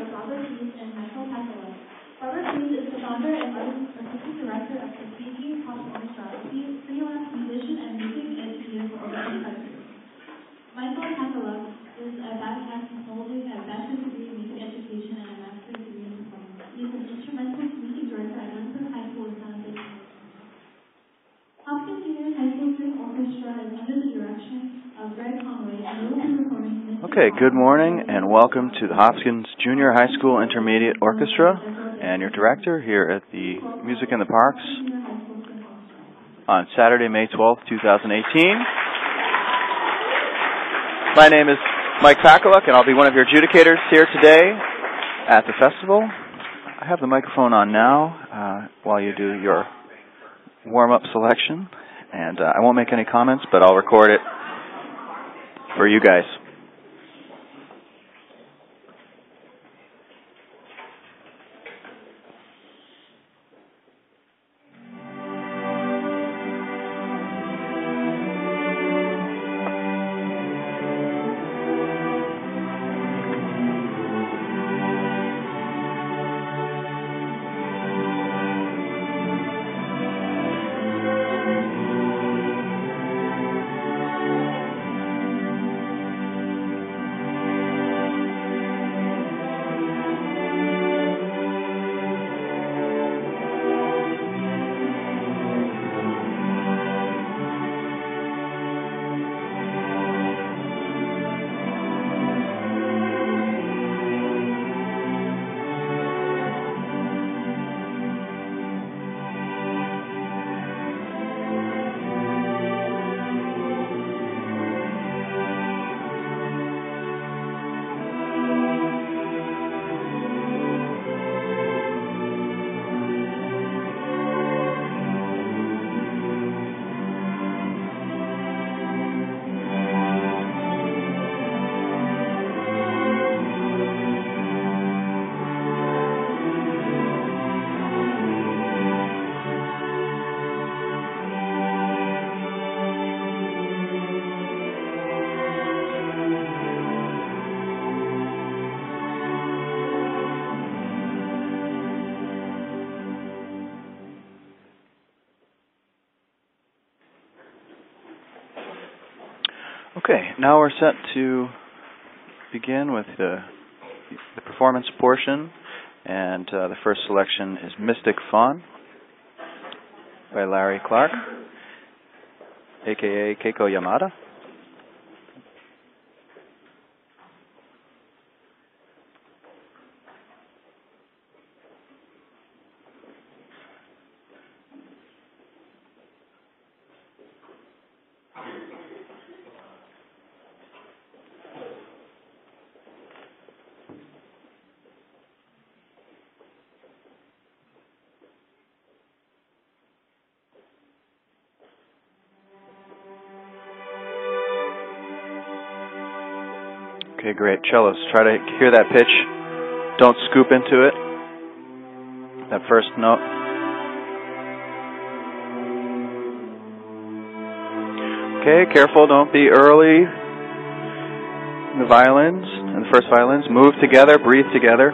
of Robert Keys and Michael Pasolak. Robert Keys is the founder and assistant director of the Tuskegee Pop Orchestra, a freelance musician and music educator for over 25 years. Michael Pasolak is a backcasting holding a bachelor's degree in music education and a master's degree in performance. He is an instrumentalist music director at Winston High School in San Diego. Hopkins Senior High School String Orchestra is under the direction of Greg Conway and will be performing Mr. Okay, good morning and welcome to the Hopkins Junior High School Intermediate Orchestra and your director here at the Music in the Parks on Saturday, May 12th, 2018. My name is Mike Pasolak and I'll be one of your adjudicators here today at the festival. I have the microphone on now while you do your warm-up selection, and I won't make any comments, but I'll record it for you guys. Okay, now we're set to begin with the performance portion, and the first selection is Mystic Fawn by Larry Clark, aka Keiko Yamada. Okay, great. Cellos, try to hear that pitch. Don't scoop into it. That first note. Okay, careful, don't be early. The violins and the first violins move together, breathe together.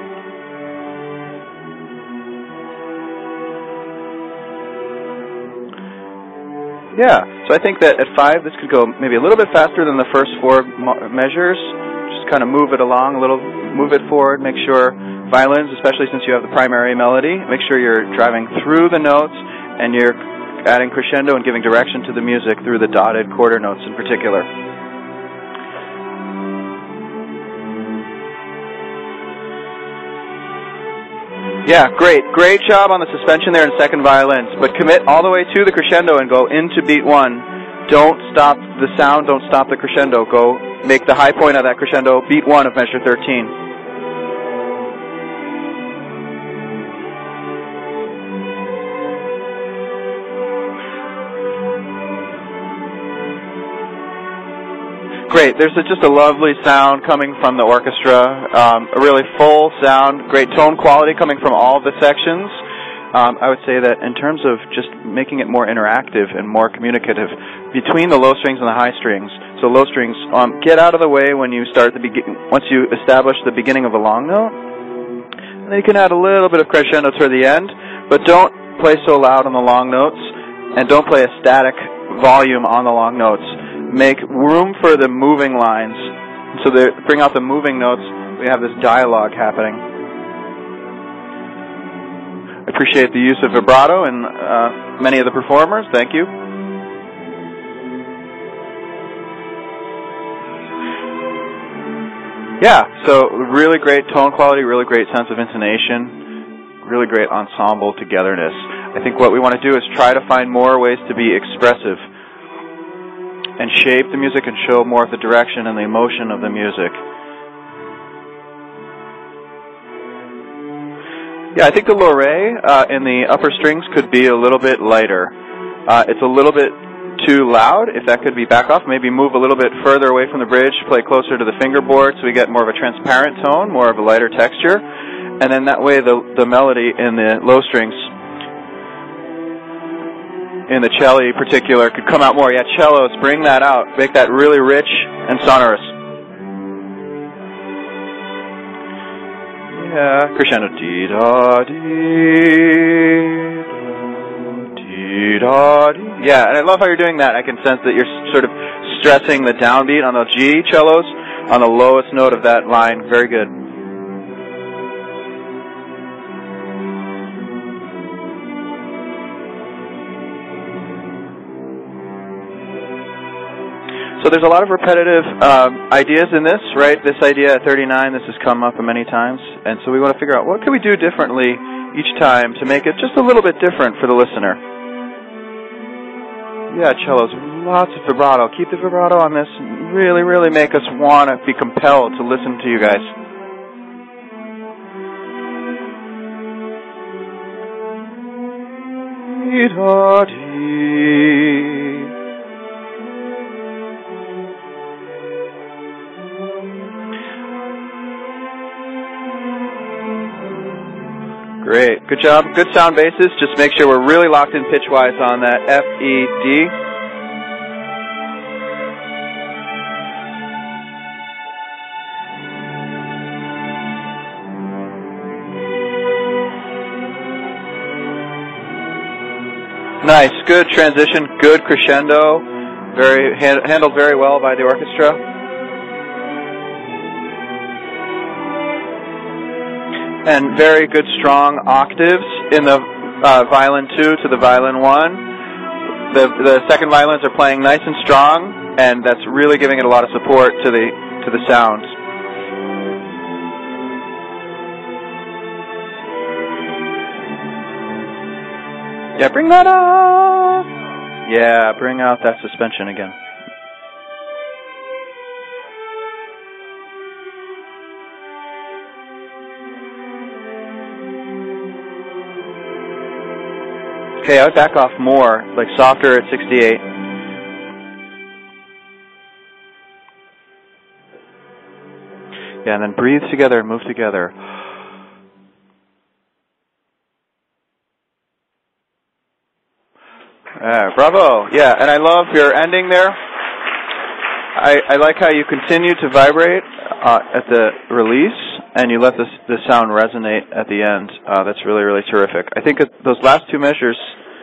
Yeah, so I think that at 5, this could go maybe a little bit faster than the first 4 measures. Just kind of move it along a little, move it forward, make sure violins, especially since you have the primary melody, make sure you're driving through the notes and you're adding crescendo and giving direction to the music through the dotted quarter notes in particular. Yeah, great. Great job on the suspension there in second violins. But commit all the way to the crescendo and go into beat 1. Don't stop the sound. Don't stop the crescendo. Go make the high point of that crescendo beat 1 of measure 13. Great. There's just a lovely sound coming from the orchestra, a really full sound, great tone quality coming from all of the sections. I would say that in terms of just making it more interactive and more communicative between the low strings and the high strings. So low strings, get out of the way when you start once you establish the beginning of a long note. And then you can add a little bit of crescendo toward the end, but don't play so loud on the long notes, and don't play a static volume on the long notes. Make room for the moving lines. So bring out the moving notes. We have this dialogue happening. I appreciate the use of vibrato in many of the performers. Thank you. Yeah, so really great tone quality, really great sense of intonation, really great ensemble togetherness. I think what we want to do is try to find more ways to be expressive and shape the music and show more of the direction and the emotion of the music. Yeah, I think the Loré in the upper strings could be a little bit lighter. It's a little bit too loud. If that could be back off, maybe move a little bit further away from the bridge, play closer to the fingerboard so we get more of a transparent tone, more of a lighter texture. And then that way the melody in the low strings, in the cello in particular, could come out more. Yeah, cellos, bring that out. Make that really rich and sonorous. Yeah, crescendo. Yeah, and I love how you're doing that. I can sense that you're sort of stressing the downbeat on the G cellos on the lowest note of that line. Very good. So there's a lot of repetitive ideas in this, right? This idea at 39, this has come up many times, and so we want to figure out what can we do differently each time to make it just a little bit different for the listener. Yeah, cellos, lots of vibrato. Keep the vibrato on this. Really, really make us want to be compelled to listen to you guys. Great. Good job. Good sound bases. Just make sure we're really locked in pitch-wise on that F, E, D. Nice. Good transition. Good crescendo. Handled very well by the orchestra. And very good, strong octaves in the violin 2 to the violin 1. The second violins are playing nice and strong, and that's really giving it a lot of support to the sounds. Yeah, bring that up. Yeah, bring out that suspension again. Okay, I would back off more, like softer at 68. Yeah, and then breathe together and move together. Bravo. Yeah, and I love your ending there. I like how you continue to vibrate at the release, and you let the sound resonate at the end. That's really, really terrific. I think those last two measures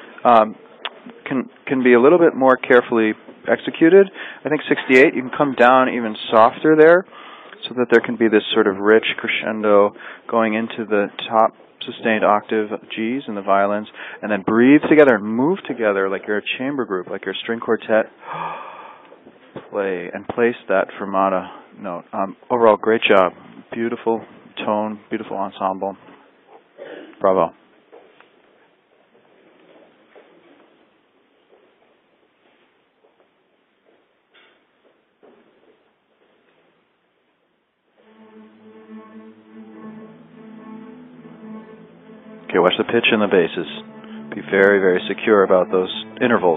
can be a little bit more carefully executed. I think 68, you can come down even softer there so that there can be this sort of rich crescendo going into the top sustained octave Gs in the violins, and then breathe together and move together like you're a chamber group, like you're a string quartet. Play and place that fermata note. Overall, great job. Beautiful tone, beautiful ensemble. Bravo. Okay, watch the pitch and the basses. Be very, very secure about those intervals.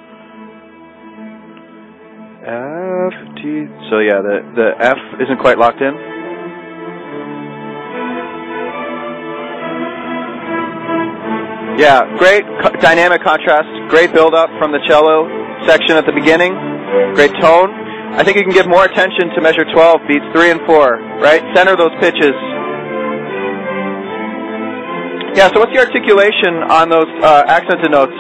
F, T. So yeah, the F isn't quite locked in. Yeah, great dynamic contrast, great build-up from the cello section at the beginning, great tone. I think you can give more attention to measure 12, beats 3 and 4, right? Center those pitches. Yeah, so what's the articulation on those accented notes?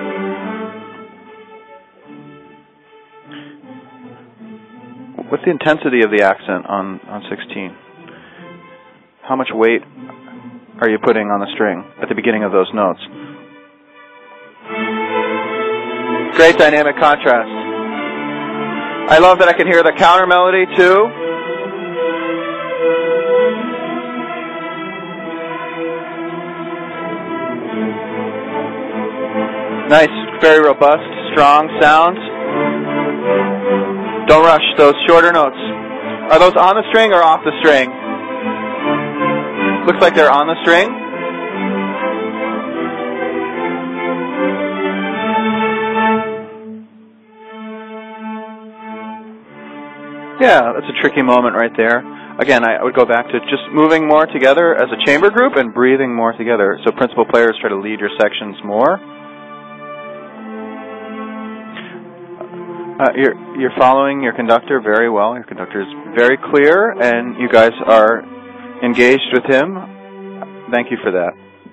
What's the intensity of the accent on 16? How much weight are you putting on the string at the beginning of those notes? Great dynamic contrast. I love that I can hear the counter melody too. Nice, very robust, strong sounds. Don't rush those shorter notes. Are those on the string or off the string? Looks like they're on the string. Yeah, that's a tricky moment right there. Again, I would go back to just moving more together as a chamber group and breathing more together. So principal players try to lead your sections more. You're following your conductor very well. Your conductor is very clear, and you guys are engaged with him. Thank you for that.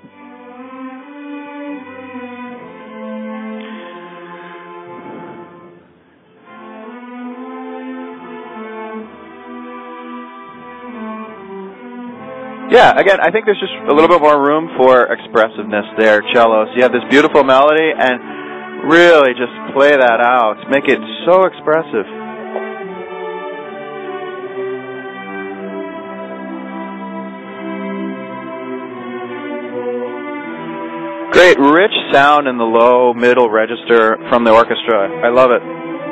Yeah, again, I think there's just a little bit more room for expressiveness there, cello. So you have this beautiful melody, and really just play that out. Make it so expressive. Great, rich sound in the low, middle register from the orchestra. I love it.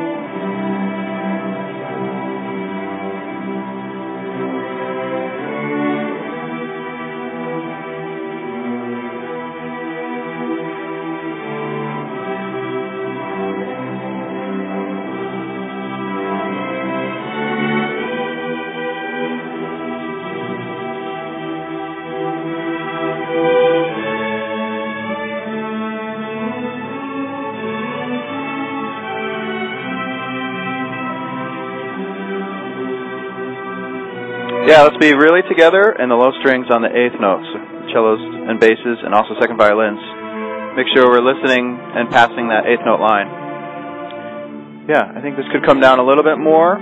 Yeah, let's be really together and the low strings on the 8th notes, cellos and basses, and also second violins. Make sure we're listening and passing that 8th note line. Yeah, I think this could come down a little bit more.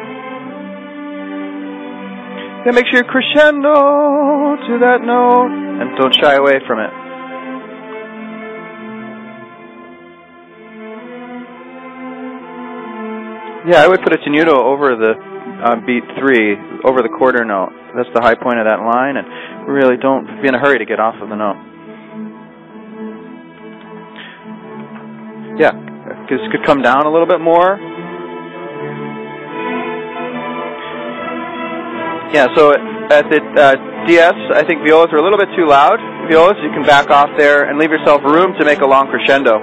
Yeah, make sure you crescendo to that note and don't shy away from it. Yeah, I would put a tenuto over the beat 3, over the quarter note. That's the high point of that line, and really don't be in a hurry to get off of the note. Yeah, this could come down a little bit more. Yeah, so at the DS, I think violas are a little bit too loud. Violas, you can back off there and leave yourself room to make a long crescendo.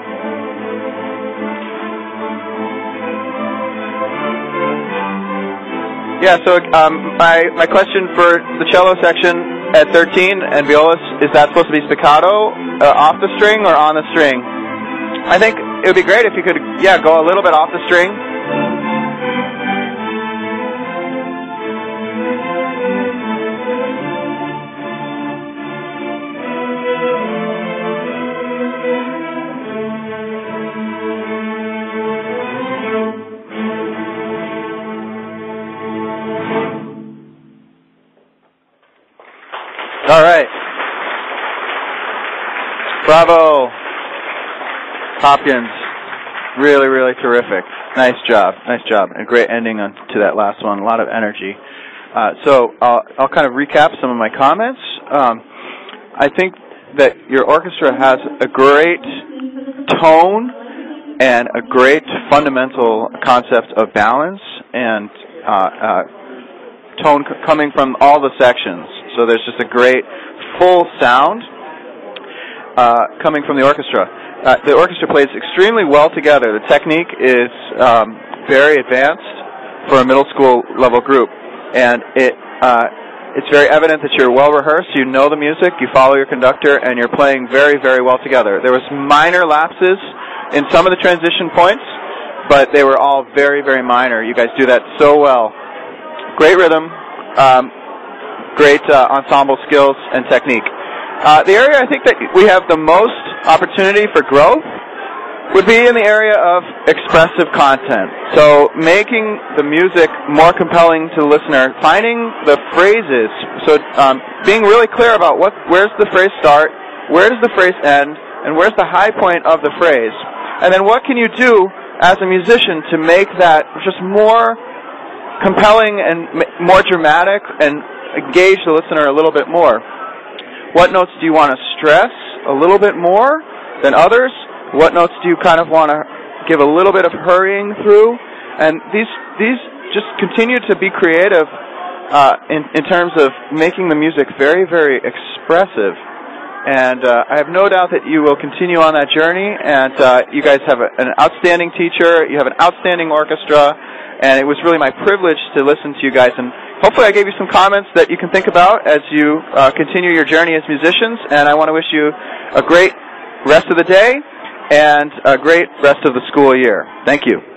Yeah, so my question for the cello section at 13 and violas, is that supposed to be staccato, off the string or on the string? I think it would be great if you could, go a little bit off the string. All right. Bravo, Hopkins. Really, really terrific. Nice job. Nice job. And a great ending to that last one. A lot of energy. So I'll kind of recap some of my comments. I think that your orchestra has a great tone and a great fundamental concept of balance and tone coming from all the sections. So there's just a great full sound coming from the orchestra. The orchestra plays extremely well together. The technique is very advanced for a middle school level group, and it It's very evident that you're well rehearsed, you know the music, you follow your conductor, and you're playing very, very well together. There was minor lapses in some of the transition points, but they were all very, very minor. You guys do that so well. Great rhythm, great ensemble skills and technique. The area I think that we have the most opportunity for growth would be in the area of expressive content. So making the music more compelling to the listener, finding the phrases, so being really clear about where's the phrase start, where does the phrase end, and where's the high point of the phrase. And then what can you do as a musician to make that just more compelling and more dramatic and engage the listener a little bit more. What notes do you want to stress a little bit more than others? What notes do you kind of want to give a little bit of hurrying through? And these just continue to be creative in terms of making the music very, very expressive. And I have no doubt that you will continue on that journey. And you guys have an outstanding teacher. You have an outstanding orchestra. And it was really my privilege to listen to you guys. And hopefully I gave you some comments that you can think about as you continue your journey as musicians. And I want to wish you a great rest of the day and a great rest of the school year. Thank you.